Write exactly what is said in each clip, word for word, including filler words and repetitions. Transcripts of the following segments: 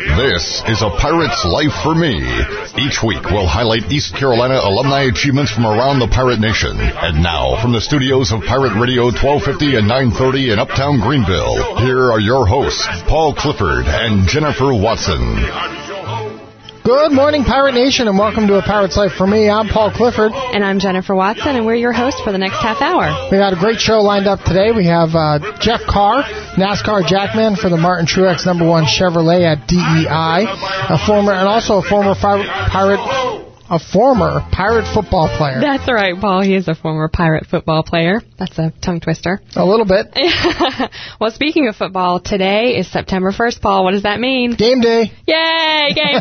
This is A Pirate's Life for Me. Each week, we'll highlight East Carolina alumni achievements from around the Pirate Nation. And now, from the studios of Pirate Radio twelve fifty and nine thirty in Uptown Greenville, here are your hosts, Paul Clifford and Jennifer Watson. Good morning, Pirate Nation, and welcome to A Pirate's Life for Me. I'm Paul Clifford. And I'm Jennifer Watson, and we're your hosts for the next half hour. We got a great show lined up today. We have uh, Jeff Carr, NASCAR Jackman for the Martin Truex number one Chevrolet at D E I, a former and also a former fi- Pirate... A former Pirate football player. That's right, Paul. He is a former Pirate football player. That's a tongue twister. A little bit. Well, speaking of football, today is September first, Paul. What does that mean? Game day. Yay, game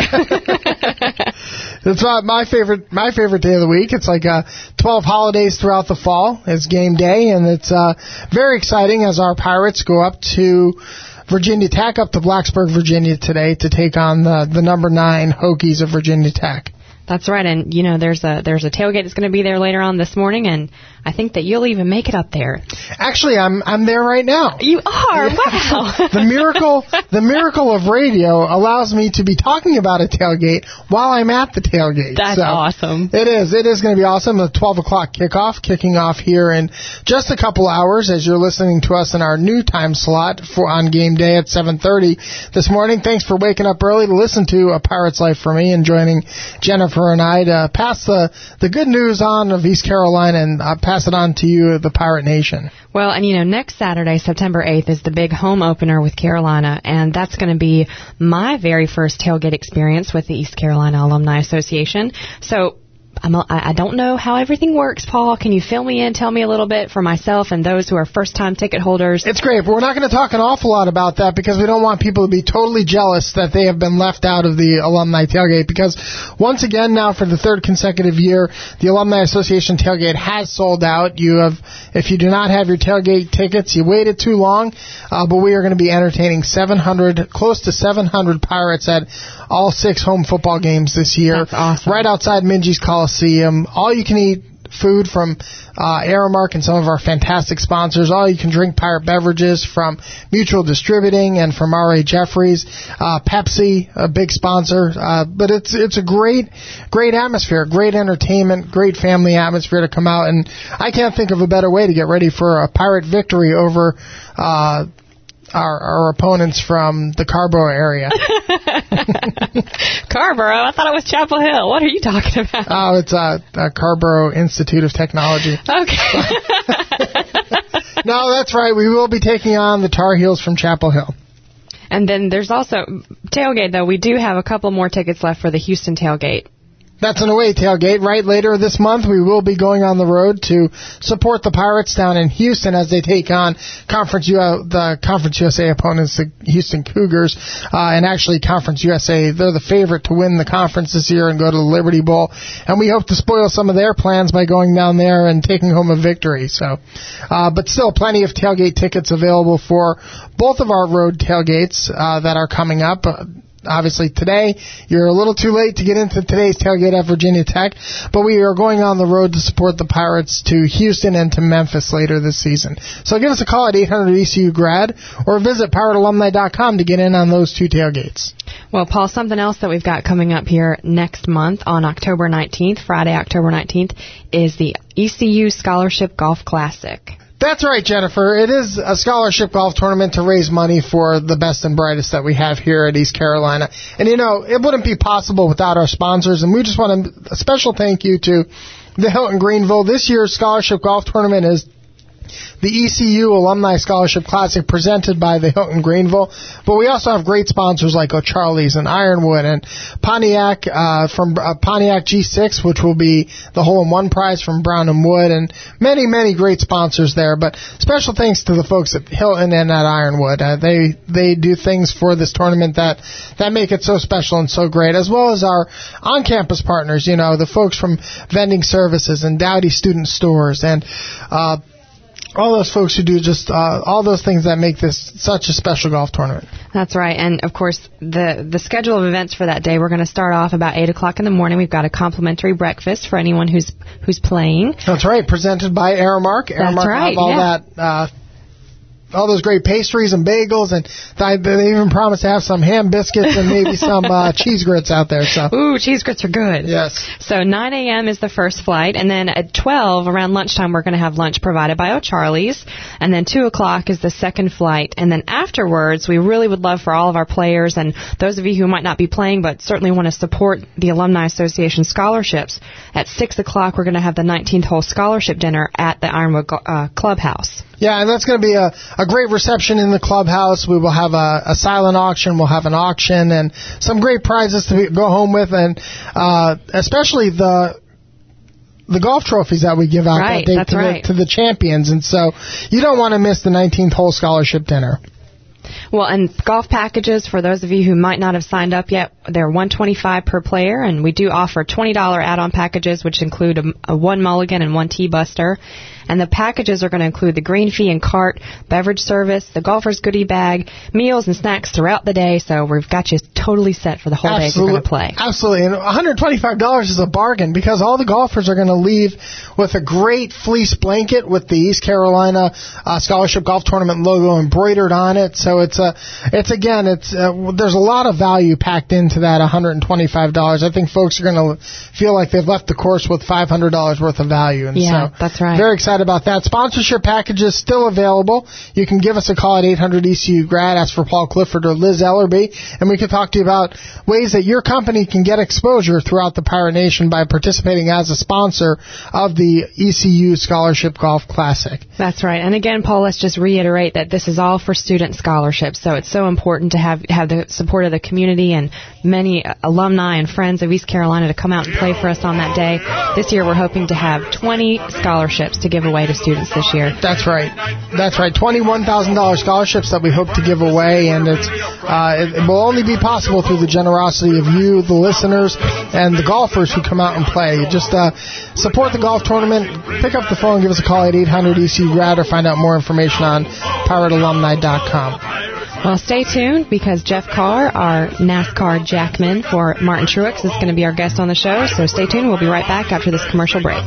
day. It's uh, my favorite my favorite day of the week. It's like uh, twelve holidays throughout the fall. It's game day, and it's uh, very exciting as our Pirates go up to Virginia Tech, up to Blacksburg, Virginia today to take on the, the number nine Hokies of Virginia Tech. That's right, and you know there's a there's a tailgate that's going to be there later on this morning, and I think that you'll even make it up there. Actually, I'm I'm there right now. You are? Wow. the miracle the miracle of radio allows me to be talking about a tailgate while I'm at the tailgate. That's so awesome. It is. It is going to be awesome. The twelve o'clock kickoff, kicking off here in just a couple hours as you're listening to us in our new time slot for on game day at seven thirty this morning. Thanks for waking up early to listen to A Pirate's Life for Me and joining Jennifer and I to pass the, the good news on of East Carolina and uh, pass it on to you, the Pirate Nation. Well, and you know, next Saturday, September eighth, is the big home opener with Carolina, and that's going to be my very first tailgate experience with the East Carolina Alumni Association. So I'm a, I don't know how everything works, Paul. Can you fill me in, tell me a little bit for myself and those who are first-time ticket holders? It's great, but we're not going to talk an awful lot about that because we don't want people to be totally jealous that they have been left out of the Alumni Tailgate because once again now for the third consecutive year, the Alumni Association Tailgate has sold out. You have, if you do not have your tailgate tickets, you waited too long, uh, but we are going to be entertaining seven hundred, close to seven hundred Pirates at all six home football games this year. That's awesome. Right outside Minges Coliseum. All you can eat food from uh, Aramark and some of our fantastic sponsors. All you can drink Pirate beverages from Mutual Distributing and from R A Jeffries. Uh, Pepsi, a big sponsor. Uh, but it's it's a great, great atmosphere, great entertainment, great family atmosphere to come out. And I can't think of a better way to get ready for a Pirate victory over uh Our, our opponents from the Carborough area. Carborough? I thought it was Chapel Hill. What are you talking about? Oh, it's uh, uh, Carborough Institute of Technology. Okay. No, that's right. We will be taking on the Tar Heels from Chapel Hill. And then there's also tailgate, though. We do have a couple more tickets left for the Houston tailgate. That's an away tailgate. Right later this month, we will be going on the road to support the Pirates down in Houston as they take on Conference U- the Conference U S A opponents, the Houston Cougars. Uh, and actually, Conference U S A, they're the favorite to win the conference this year and go to the Liberty Bowl. And we hope to spoil some of their plans by going down there and taking home a victory. So, uh, but still, plenty of tailgate tickets available for both of our road tailgates uh, that are coming up. Uh, Obviously, today, you're a little too late to get into today's tailgate at Virginia Tech, but we are going on the road to support the Pirates to Houston and to Memphis later this season. So give us a call at eight hundred E C U grad or visit pirate alumni dot com to get in on those two tailgates. Well, Paul, something else that we've got coming up here next month on October nineteenth, Friday, October nineteenth, is the E C U Scholarship Golf Classic. That's right, Jennifer. It is a scholarship golf tournament to raise money for the best and brightest that we have here at East Carolina. And, you know, it wouldn't be possible without our sponsors. And we just want a special thank you to the Hilton Greenville. This year's scholarship golf tournament is the E C U Alumni Scholarship Classic presented by the Hilton Greenville. But we also have great sponsors like O'Charlie's and Ironwood and Pontiac uh, from uh, Pontiac G six, which will be the hole-in-one prize from Brown and Wood, and many, many great sponsors there. But special thanks to the folks at Hilton and at Ironwood. Uh, they they do things for this tournament that, that make it so special and so great, as well as our on-campus partners, you know, the folks from Vending Services and Dowdy Student Stores and uh all those folks who do just uh, all those things that make this such a special golf tournament. That's right. And, of course, the the schedule of events for that day, we're going to start off about eight o'clock in the morning. We've got a complimentary breakfast for anyone who's who's playing. That's right. Presented by Aramark. Aramark That's right, have all yeah. that... Uh, all those great pastries and bagels, and th- they even promised to have some ham biscuits and maybe some uh, cheese grits out there. So, ooh, cheese grits are good. Yes. So nine a.m. is the first flight, and then at twelve, around lunchtime, we're going to have lunch provided by O'Charlie's, and then two o'clock is the second flight, and then afterwards, we really would love for all of our players and those of you who might not be playing but certainly want to support the Alumni Association scholarships. At six o'clock, we're going to have the nineteenth hole scholarship dinner at the Ironwood uh, Clubhouse. Yeah, and that's going to be a, a great reception in the clubhouse. We will have a, a silent auction. We'll have an auction and some great prizes to be, go home with, and uh, especially the the golf trophies that we give out right, that day that's to, right. the, to the champions. And so you don't want to miss the nineteenth hole scholarship dinner. Well, and golf packages, for those of you who might not have signed up yet, they're one hundred twenty-five dollars per player, and we do offer twenty dollars add-on packages, which include a, a one mulligan and one tee buster. And the packages are going to include the green fee and cart, beverage service, the golfer's goodie bag, meals and snacks throughout the day. So we've got you totally set for the whole Absolutely. day you're going to play. Absolutely. And one hundred twenty-five dollars is a bargain because all the golfers are going to leave with a great fleece blanket with the East Carolina uh, Scholarship Golf Tournament logo embroidered on it. So it's a, it's again, it's uh, there's a lot of value packed into that one hundred twenty-five dollars. I think folks are going to feel like they've left the course with five hundred dollars worth of value. And yeah, so that's right. Very excited about that. Sponsorship packages still available. You can give us a call at eight hundred E C U grad, ask for Paul Clifford or Liz Ellerby, and we can talk to you about ways that your company can get exposure throughout the Pirate Nation by participating as a sponsor of the E C U Scholarship Golf Classic. That's right. And again, Paul, let's just reiterate that this is all for student scholarships, so it's so important to have have the support of the community and many alumni and friends of East Carolina to come out and play for us on that day. This year we're hoping to have twenty scholarships to give away to students this year. That's right. That's right. twenty-one thousand dollars scholarships that we hope to give away, and it's uh, it, it will only be possible through the generosity of you, the listeners, and the golfers who come out and play. Just uh, support the golf tournament. Pick up the phone, give us a call at eight hundred E C U grad, or find out more information on pirate alumni dot com. Well, stay tuned because Jeff Carr, our NASCAR jackman for Martin Truex, is going to be our guest on the show. So stay tuned. We'll be right back after this commercial break.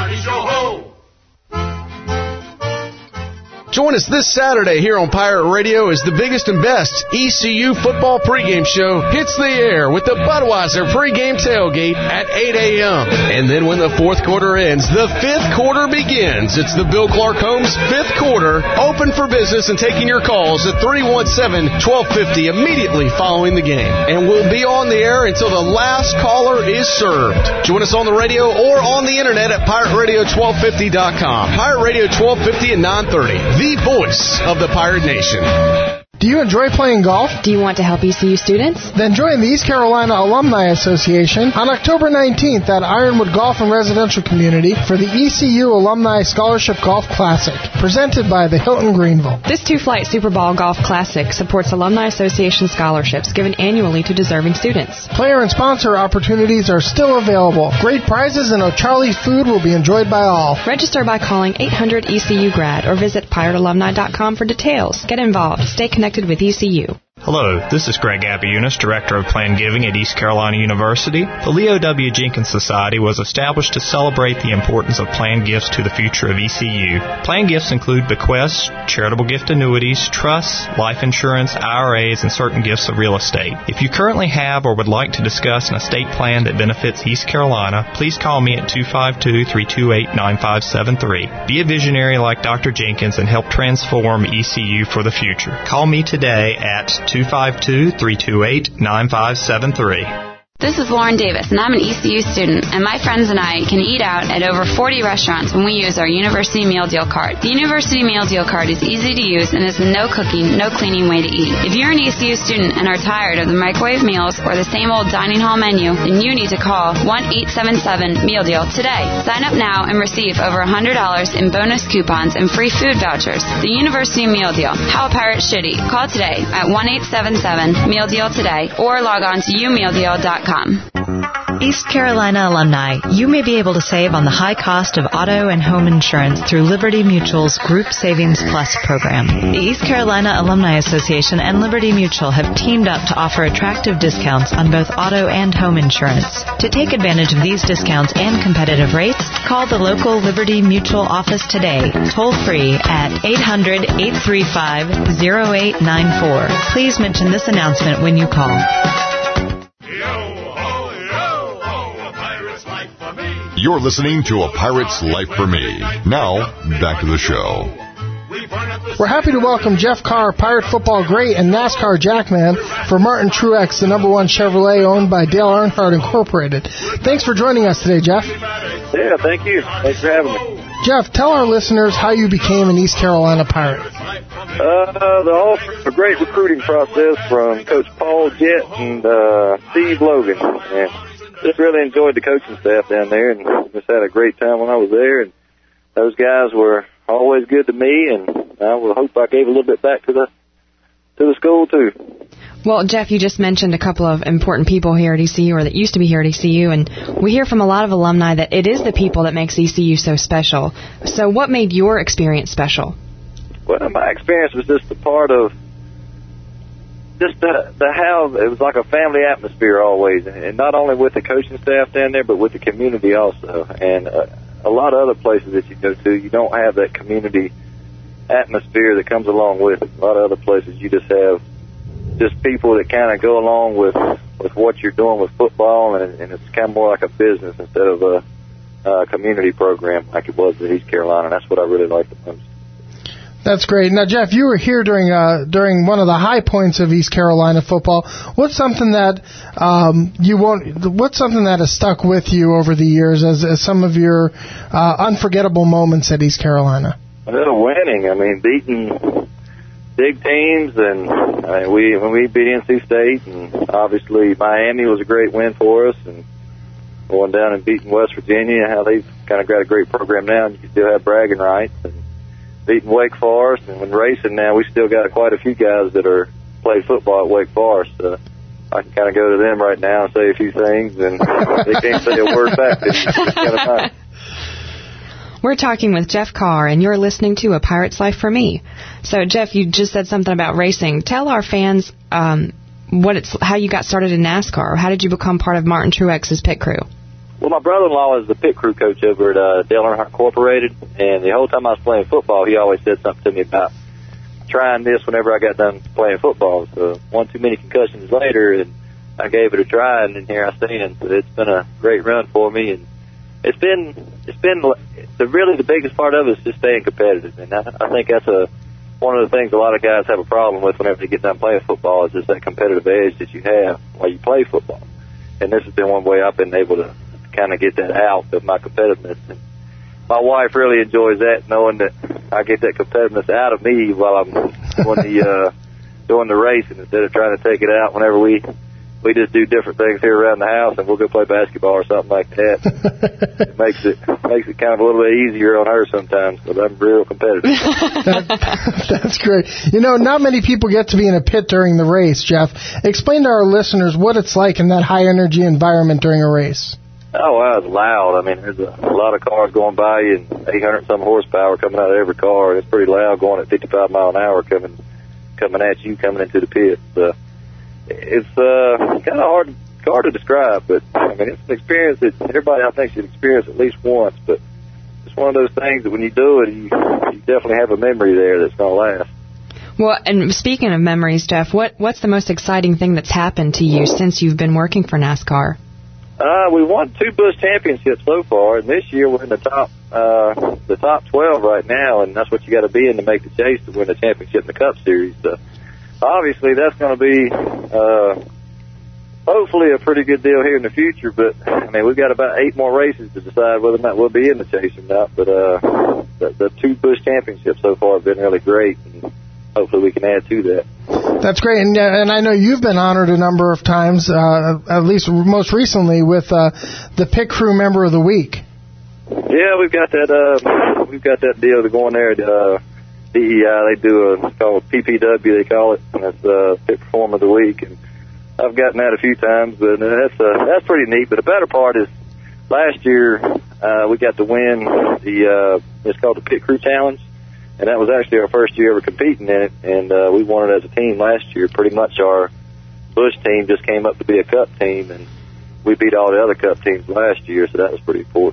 Join us this Saturday here on Pirate Radio as the biggest and best E C U football pregame show hits the air with the Budweiser pregame tailgate at eight a.m. And then when the fourth quarter ends, the fifth quarter begins. It's the Bill Clark Homes fifth quarter, open for business and taking your calls at three one seven, one two five zero immediately following the game. And we'll be on the air until the last caller is served. Join us on the radio or on the internet at pirate radio twelve fifty dot com. Pirate Radio twelve fifty and nine thirty. The voice of the Pirate Nation. Do you enjoy playing golf? Do you want to help E C U students? Then join the East Carolina Alumni Association on October nineteenth at Ironwood Golf and Residential Community for the E C U Alumni Scholarship Golf Classic, presented by the Hilton Greenville. This two-flight Super Bowl Golf Classic supports Alumni Association scholarships given annually to deserving students. Player and sponsor opportunities are still available. Great prizes and O'Charlie's food will be enjoyed by all. Register by calling eight hundred E C U grad or visit pirate alumni dot com for details. Get involved. Stay connected with E C U. Hello, this is Greg Abiunis, Director of Planned Giving at East Carolina University. The Leo W. Jenkins Society was established to celebrate the importance of planned gifts to the future of E C U. Planned gifts include bequests, charitable gift annuities, trusts, life insurance, I R As, and certain gifts of real estate. If you currently have or would like to discuss an estate plan that benefits East Carolina, please call me at two five two, three two eight, nine five seven three. Be a visionary like Doctor Jenkins and help transform E C U for the future. Call me today at two five two, three two eight, nine five seven three. This is Lauren Davis, and I'm an E C U student, and my friends and I can eat out at over forty restaurants when we use our University Meal Deal card. The University Meal Deal card is easy to use and is a no cooking, no cleaning way to eat. If you're an E C U student and are tired of the microwave meals or the same old dining hall menu, then you need to call one eight seven seven meal deal today. Sign up now and receive over one hundred dollars in bonus coupons and free food vouchers. The University Meal Deal. How a pirate should eat. Call today at one eight seven seven meal deal today or log on to u meal deal dot com. East Carolina alumni, you may be able to save on the high cost of auto and home insurance through Liberty Mutual's Group Savings Plus program. The East Carolina Alumni Association and Liberty Mutual have teamed up to offer attractive discounts on both auto and home insurance. To take advantage of these discounts and competitive rates, Call the local Liberty Mutual office today, toll free at eight hundred, eight three five, oh eight nine four. Please mention this announcement when you call. You're listening to A Pirate's Life for Me. Now, back to the show. We're happy to welcome Jeff Carr, Pirate football great and NASCAR jackman for Martin Truex, the number one Chevrolet owned by Dale Earnhardt Incorporated. Thanks for joining us today, Jeff. Yeah, thank you. Thanks for having me. Jeff, tell our listeners how you became an East Carolina Pirate. Uh, the whole a great recruiting process from Coach Paul Jett and uh, Steve Logan. And just really enjoyed the coaching staff down there and just had a great time when I was there. And those guys were always good to me, and I will hope I gave a little bit back to the to the school too. Well, Jeff, you just mentioned a couple of important people here at E C U, or that used to be here at E C U, and we hear from a lot of alumni that it is the people that makes E C U so special. So what made your experience special? Well, my experience was just a part of just the, the how it was like a family atmosphere always, and not only with the coaching staff down there, but with the community also. And uh, a lot of other places that you go to, you don't have that community atmosphere that comes along with it. A lot of other places, you just have just people that kind of go along with with what you're doing with football, and, and it's kind of more like a business instead of a, a community program like it was at East Carolina. And that's what I really liked the most. That's great. Now, Jeff, you were here during uh, during one of the high points of East Carolina football. What's something that um, you won't? What's something that has stuck with you over the years as, as some of your uh, unforgettable moments at East Carolina? Well, winning. I mean, beating big teams, and I mean, we when we beat N C State, and obviously Miami was a great win for us, and going down and beating West Virginia, how they've kind of got a great program now, and you can still have bragging rights. And beating Wake Forest, and when racing now, we still got quite a few guys that are play football at Wake Forest. Uh, I can kind of go to them right now and say a few things, and they can't say a word back. It's kind of fun. We're talking with Jeff Carr, and you're listening to A Pirate's Life for Me. So, Jeff, you just said something about racing. Tell our fans um, what it's how you got started in NASCAR. How did you become part of Martin Truex's pit crew? Well, my brother-in-law is the pit crew coach over at uh, Dale Earnhardt Incorporated, and the whole time I was playing football, he always said something to me about trying this whenever I got done playing football. So one too many concussions later, and I gave it a try, and then here I stand. So it's been a great run for me, and it's been it's been the really the biggest part of it is just staying competitive, and I, I think that's a one of the things a lot of guys have a problem with whenever they get done playing football is just that competitive edge that you have while you play football. And this has been one way I've been able to kind of get that out of my competitiveness. And my wife really enjoys that, knowing that I get that competitiveness out of me while I'm doing the uh, doing the racing instead of trying to take it out whenever we we just do different things here around the house and we'll go play basketball or something like that. It makes it makes it kind of a little bit easier on her sometimes because I'm real competitive. that, that's great. You know, not many people get to be in a pit during the race, Jeff. Explain to our listeners what it's like in that high energy environment during a race. Oh, wow, it's loud. I mean, there's a, a lot of cars going by you and eight hundred some horsepower coming out of every car. It's pretty loud going at fifty-five mile an hour coming coming at you, coming into the pit. Uh, it's uh, kind of hard, hard to describe, but, I mean, it's an experience that everybody, I think, should experience at least once. But it's one of those things that when you do it, you, you definitely have a memory there that's going to last. Well, and speaking of memories, Jeff, what, what's the most exciting thing that's happened to you since you've been working for NASCAR? Uh, we won two Busch championships so far, and this year we're in the top uh, the top twelve right now, and that's what you got to be in to make the chase to win the championship in the Cup Series. So obviously, that's going to be uh, hopefully a pretty good deal here in the future. But I mean, we've got about eight more races to decide whether or not we'll be in the chase or not. But uh, the, the two Busch championships so far have been really great, and hopefully we can add to that. That's great, and, uh, and I know you've been honored a number of times, uh, at least most recently with uh, the Pit Crew Member of the Week. Yeah, we've got that. Uh, we've got that deal to go in there. At, uh, D E I, they do a it's called P P W, they call it, and that's uh, Pit Performer of the Week. And I've gotten that a few times, but that's uh, that's pretty neat. But the better part is, last year uh, we got to win the uh, it's called the Pit Crew Challenge. And that was actually our first year ever competing in it, and uh, we won it as a team last year. Pretty much our Busch team just came up to be a Cup team, and we beat all the other Cup teams last year, so that was pretty important.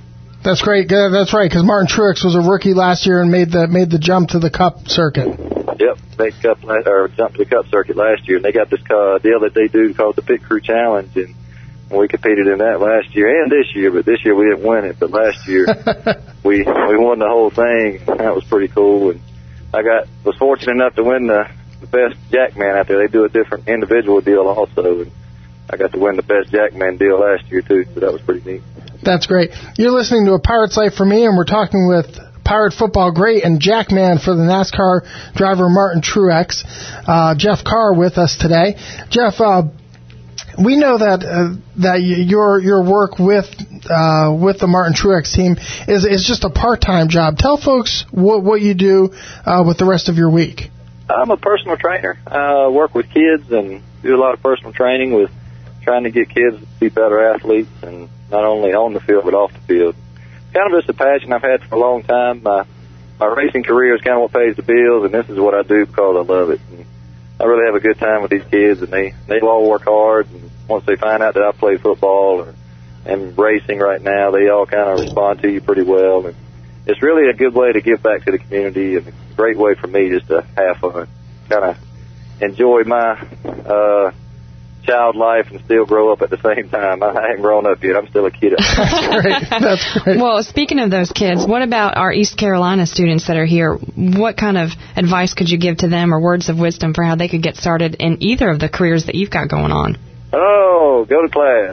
That's great. Uh, That's right, because Martin Truex was a rookie last year and made the made the jump to the Cup circuit. Yep, made Cup la- or jumped to the Cup circuit last year, and they got this uh, deal that they do called the Pit Crew Challenge, and we competed in that last year and this year. But this year we didn't win it. But last year we we won the whole thing. That was pretty cool, and I got was fortunate enough to win the, the best Jackman out there. They do a different individual deal also, and I got to win the best Jackman deal last year too. So that was pretty neat. That's great. You're listening to A Pirate's Life for Me, and we're talking with Pirate football great and Jackman for the NASCAR driver Martin Truex, uh, Jeff Carr with us today. Jeff, uh, we know that uh, that your your work with uh, with the Martin Truex team is is just a part-time job. Tell folks what what you do uh, with the rest of your week. I'm a personal trainer. I work with kids and do a lot of personal training with trying to get kids to be better athletes, and not only on the field but off the field. It's kind of just a passion I've had for a long time. My my racing career is kind of what pays the bills, and this is what I do because I love it. And I really have a good time with these kids, and they they all work hard. And once they find out that I play football or am racing right now, they all kind of respond to you pretty well. And it's really a good way to give back to the community, and a great way for me just to have fun, kind of enjoy my uh, child life and still grow up at the same time. I haven't grown up yet. I'm still a kid. That's great. That's great. Well, speaking of those kids, what about our East Carolina students that are here? What kind of advice could you give to them, or words of wisdom for how they could get started in either of the careers that you've got going on? Oh, go to class.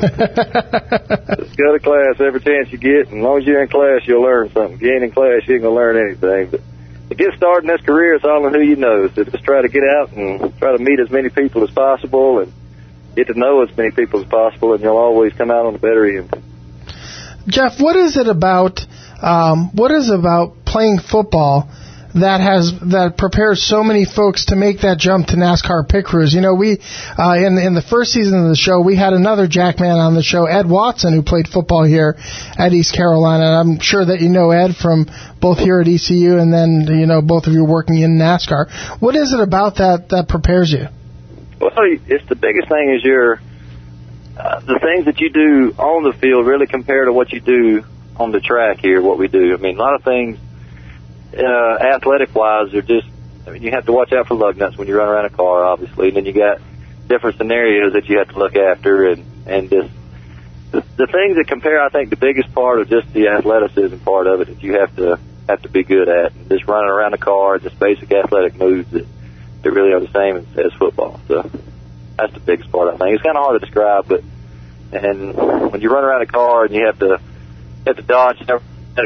Just go to class every chance you get, and as long as you're in class, you'll learn something. If you ain't in class, you ain't going to learn anything. But to get started in this career, it's all on who you know. So just try to get out and try to meet as many people as possible and get to know as many people as possible, and you'll always come out on the better end. Jeff, what is it about um, what is it about playing football that has that prepares so many folks to make that jump to NASCAR pit crews? You know, we uh, in in the first season of the show, we had another Jackman on the show, Ed Watson, who played football here at East Carolina. And I'm sure that you know Ed from both here at E C U and then, you know, both of you working in NASCAR. What is it about that that prepares you? Well, it's the biggest thing is your uh, the things that you do on the field really compare to what you do on the track here, what we do. I mean, a lot of things uh, athletic-wise are just, I mean, you have to watch out for lug nuts when you run around a car, obviously, and then you got different scenarios that you have to look after, and, and just the, the things that compare, I think, the biggest part of just the athleticism part of it that you have to have to be good at, and just running around the car, just basic athletic moves that they really are the same as, as football. So that's the biggest part, I think. It's kind of hard to describe, but and when you run around a car and you have to you have to dodge a,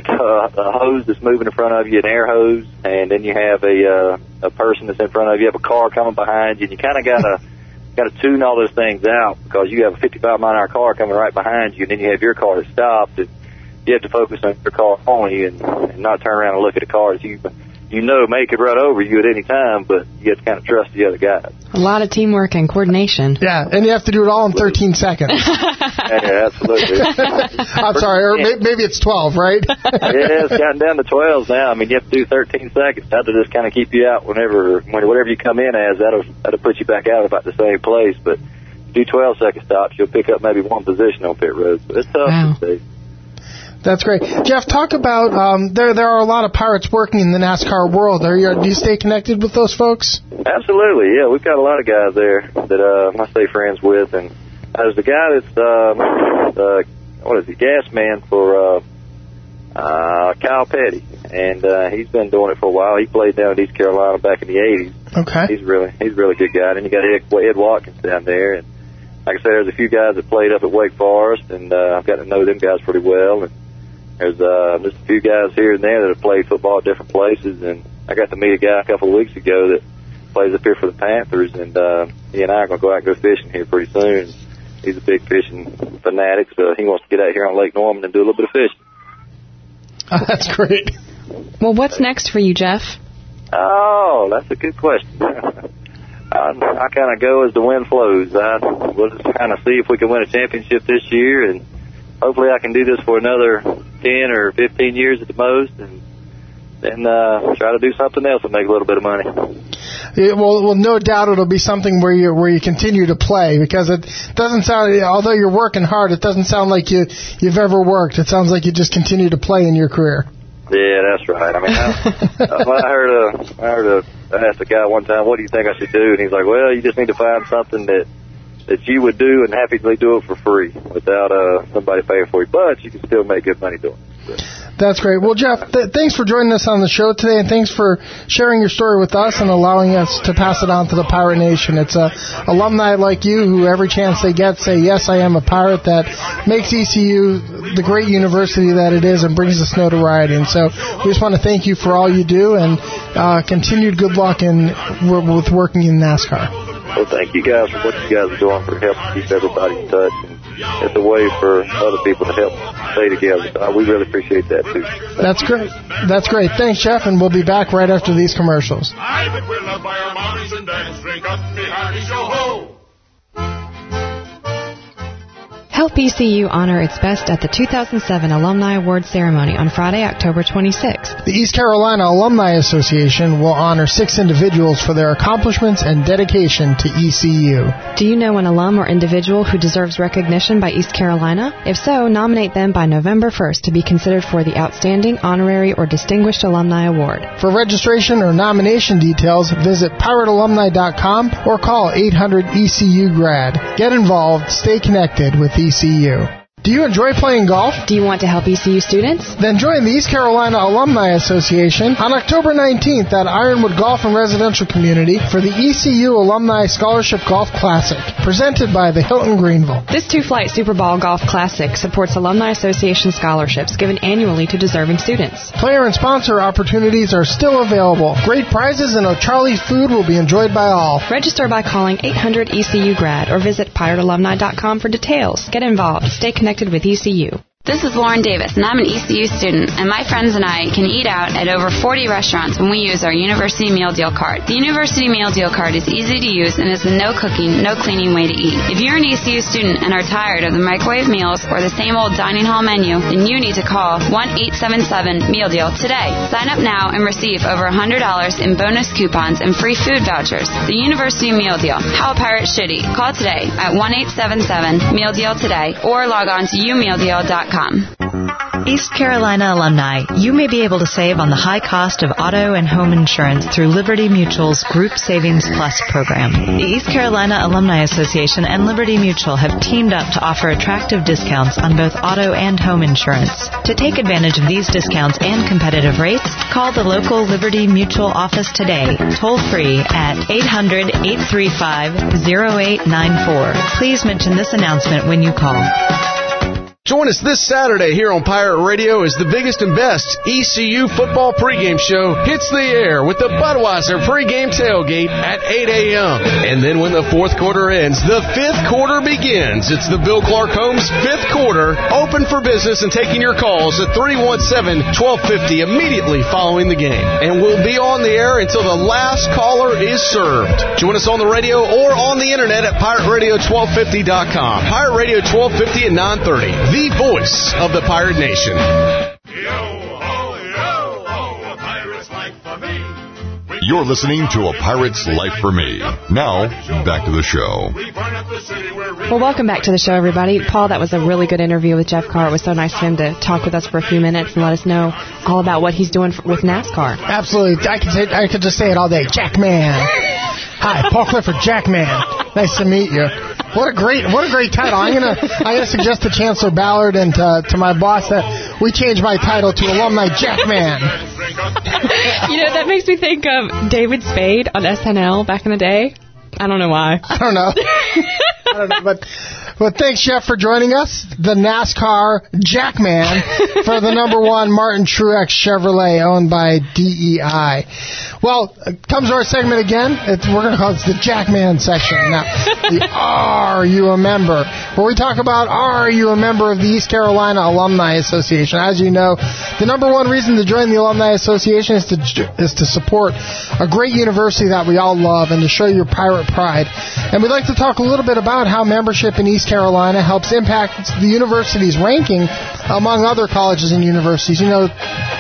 a hose that's moving in front of you, an air hose, and then you have a uh, a person that's in front of you, you have a car coming behind you, and you kind of gotta gotta tune all those things out because you have a fifty-five mile an hour car coming right behind you, and then you have your car that's stopped, and you have to focus on your car only and, and not turn around and look at the cars. You you know may could run over you at any time, but you have to kind of trust the other guys. A lot of teamwork and coordination. Yeah, and you have to do it all in thirteen seconds. Yeah, absolutely. I'm sorry, or may, maybe it's twelve, right? Yeah, it's gotten down to twelves now. I mean, you have to do thirteen seconds. That'll just kind of keep you out whenever, when, whatever you come in as, that'll, that'll put you back out about the same place. But if you do twelve second stops, you'll pick up maybe one position on pit road. So it's tough Wow. to see. That's great. Jeff, talk about, um, there there are a lot of pirates working in the NASCAR world. Are you, do you stay connected with those folks? Absolutely, yeah. We've got a lot of guys there that uh, I stay friends with. And there's the guy that's, um, uh, what is he, gas man for uh, uh, Kyle Petty. And uh, he's been doing it for a while. He played down in East Carolina back in the eighties. Okay. He's really he's a really good guy. And you got Ed, Ed Watkins down there. And like I said, there's a few guys that played up at Wake Forest, and uh, I've got to know them guys pretty well. And there's uh, just a few guys here and there that have played football at different places, and I got to meet a guy a couple of weeks ago that plays up here for the Panthers, and uh, he and I are going to go out and go fishing here pretty soon. He's a big fishing fanatic, so he wants to get out here on Lake Norman and do a little bit of fishing. Oh, that's great. Well, what's next for you, Jeff? Oh, that's a good question. I, I kind of go as the wind flows. I, we'll just kind of see if we can win a championship this year, and hopefully I can do this for another ten or fifteen years at the most, and then uh, try to do something else and make a little bit of money. it, well, well, no doubt it'll be something where you where you continue to play, because it doesn't sound, although you're working hard, it doesn't sound like you you've ever worked. It sounds like you just continue to play in your career. Yeah, that's right. I mean, I, I heard a, I heard a, I asked a guy one time, what do you think I should do? And he's like, well, you just need to find something that that you would do and happily do it for free without uh, somebody paying for you, but you can still make good money doing it. So. That's great. Well, Jeff, th- thanks for joining us on the show today, and thanks for sharing your story with us and allowing us to pass it on to the Pirate Nation. It's uh, alumni like you who every chance they get say, yes, I am a Pirate, that makes E C U the great university that it is and brings us notoriety. And so we just want to thank you for all you do, and uh, continued good luck in with working in NASCAR. Well, thank you guys for what you guys are doing for helping keep everybody in touch. And it's a way for other people to help stay together. So we really appreciate that, too. Thank That's you. great. That's great. Thanks, Jeff, and we'll be back right after these commercials. I bet we're loved by our mommies and dads. Drink up, me hearty, show ho! Help E C U honor its best at the two thousand seven Alumni Award Ceremony on Friday, October twenty-sixth. The East Carolina Alumni Association will honor six individuals for their accomplishments and dedication to E C U. Do you know an alum or individual who deserves recognition by East Carolina? If so, nominate them by November first to be considered for the Outstanding, Honorary, or Distinguished Alumni Award. For registration or nomination details, visit pirate alumni dot com or call eight hundred E C U grad. Get involved, stay connected with E C U. Do you enjoy playing golf? Do you want to help E C U students? Then join the East Carolina Alumni Association on October nineteenth at Ironwood Golf and Residential Community for the E C U Alumni Scholarship Golf Classic, presented by the Hilton Greenville. This two-flight Super Bowl Golf Classic supports Alumni Association scholarships given annually to deserving students. Player and sponsor opportunities are still available. Great prizes and O'Charlie's food will be enjoyed by all. Register by calling eight hundred E C U grad or visit pirate alumni dot com for details. Get involved. Stay connected with E C U. This is Lauren Davis, and I'm an E C U student, and my friends and I can eat out at over forty restaurants when we use our University Meal Deal Card. The University Meal Deal Card is easy to use and is a no cooking, no cleaning way to eat. If you're an E C U student and are tired of the microwave meals or the same old dining hall menu, then you need to call one eight seven seven meal deal today. Sign up now and receive over one hundred dollars in bonus coupons and free food vouchers. The University Meal Deal. How a pirate should eat. Call today at one eight seven seven meal deal today or log on to u meal deal dot com. East Carolina alumni, you may be able to save on the high cost of auto and home insurance through Liberty Mutual's Group Savings Plus program. The East Carolina Alumni Association and Liberty Mutual have teamed up to offer attractive discounts on both auto and home insurance. To take advantage of these discounts and competitive rates, call the local Liberty Mutual office today, toll free at eight hundred, eight three five, zero eight nine four. Please mention this announcement when you call. Join us this Saturday here on Pirate Radio as the biggest and best E C U football pregame show hits the air with the Budweiser pregame tailgate at eight a.m. And then when the fourth quarter ends, the fifth quarter begins. It's the Bill Clark Homes fifth quarter, open for business and taking your calls at three one seven, one two five zero immediately following the game. And we'll be on the air until the last caller is served. Join us on the radio or on the internet at pirate radio twelve fifty dot com. Pirate Radio twelve fifty and nine thirty. The voice of the Pirate Nation. Yo, ho, yo, ho, a pirate's life for me. You're listening to A Pirate's Life for Me. Now, back to the show. Well, welcome back to the show, everybody. Paul, that was a really good interview with Jeff Carr. It was so nice of him to talk with us for a few minutes and let us know all about what he's doing for, with NASCAR. Absolutely. I could say, I could just say it all day. Jackman. Hi, Paul Clifford, Jackman. Nice to meet you. What a great, what a great title! I'm gonna, I'm gonna suggest to Chancellor Ballard and to, to my boss that we change my title to Alumni Jackman. You know, that makes me think of David Spade on S N L back in the day. I don't know why. I don't know. I don't know, but. But thanks, Jeff, for joining us. The NASCAR Jackman for the number one Martin Truex Chevrolet owned by D E I. Well, comes our segment again. It's, we're going to call it the Jackman section. Now, the Are You a Member? Where we talk about, are you a member of the East Carolina Alumni Association? As you know, the number one reason to join the Alumni Association is to is to support a great university that we all love and to show your pirate pride. And we'd like to talk a little bit about how membership in East Carolina helps impact the university's ranking among other colleges and universities. You know,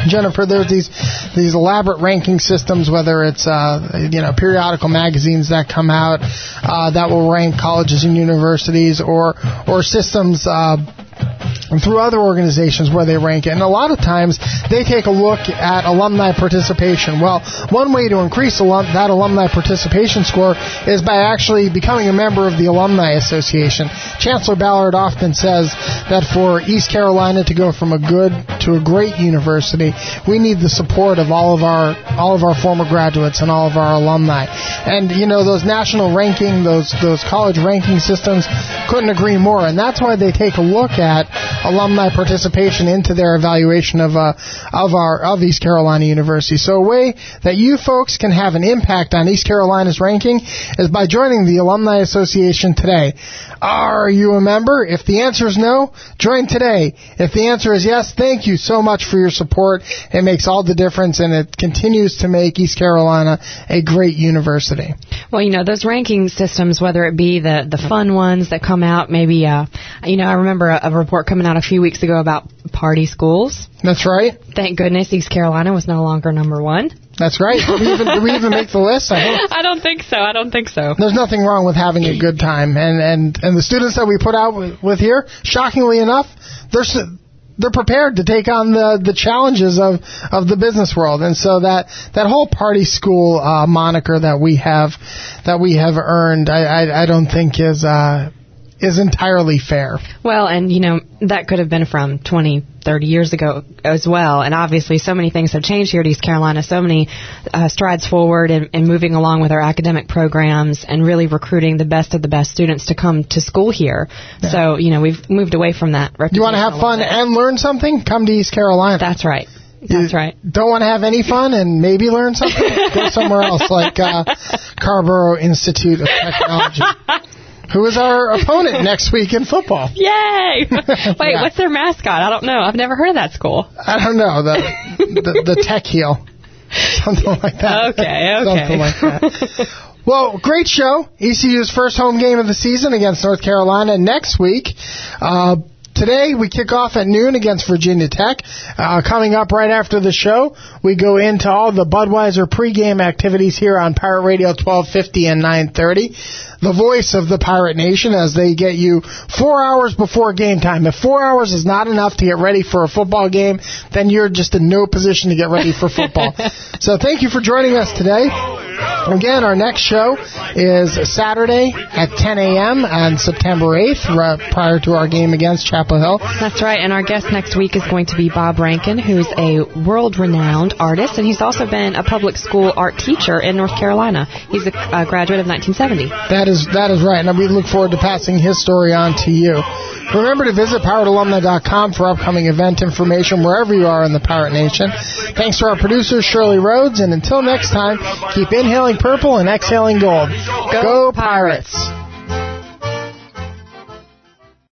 Jennifer, there's these these elaborate ranking systems, whether it's uh, you know periodical magazines that come out uh, that will rank colleges and universities, or or systems uh, through other organizations where they rank it. And a lot of times they take a look at alumni participation. Well, one way to increase alum- that alumni participation score is by actually becoming a member of the Alumni Association. Chancellor Ballard often says that for East Carolina to go from a good to a great university, we need the support of all of our all of our former graduates and all of our alumni. And you know, those national ranking, those those college ranking systems, couldn't agree more. And that's why they take a look at alumni participation into their evaluation of uh, of our of East Carolina University. So a way that you folks can have an impact on East Carolina's ranking is by joining the Alumni Association today. Are you a member? If the answer is no, join today. If the answer is yes, thank you so much for your support. It makes all the difference, and it continues to make East Carolina a great university. Well, you know, those ranking systems, whether it be the, the fun ones that come out, maybe, uh, you know, I remember a, a report coming out a few weeks ago about party schools. That's right. Thank goodness East Carolina was no longer number one. That's right. Did we even, did we even make the list? I hope. I don't think so. I don't think so. There's nothing wrong with having a good time. And, and, and the students that we put out with, with here, shockingly enough, they're they're prepared to take on the, the challenges of, of the business world. And so that, that whole party school uh, moniker that we have that we have earned, I, I, I don't think is uh, is entirely fair. Well, and, you know, that could have been from twenty, thirty years ago as well. And obviously so many things have changed here at East Carolina, so many uh, strides forward in, in moving along with our academic programs and really recruiting the best of the best students to come to school here. Yeah. So, you know, we've moved away from that. You want to have fun and learn something? Come to East Carolina. That's right. That's you right. Don't want to have any fun and maybe learn something? Go somewhere else, like uh, Carrboro Institute of Technology. Who is our opponent next week in football? Yay! Wait, yeah. What's their mascot? I don't know. I've never heard of that school. I don't know. The the, the Tech Heel. Something like that. Okay, okay. Something like that. Well, great show. E C U's first home game of the season against North Carolina next week. Uh, Today, we kick off at noon against Virginia Tech. Uh, coming up right after the show, we go into all the Budweiser pregame activities here on Pirate Radio twelve fifty and nine thirty. The voice of the Pirate Nation as they get you four hours before game time. If four hours is not enough to get ready for a football game, then you're just in no position to get ready for football. So thank you for joining us today. Again, our next show is Saturday at ten a.m. on September eighth, right prior to our game against Chapel Hill. That's right, and our guest next week is going to be Bob Rankin, who's a world-renowned artist, and he's also been a public school art teacher in North Carolina. He's a, a graduate of nineteen seventy. That is that is right, and we look forward to passing his story on to you. Remember to visit pirate alumni dot com for upcoming event information wherever you are in the Pirate Nation. Thanks to our producer, Shirley Rhodes, and until next time, keep inhaling purple and exhaling gold. Go, Go Pirates!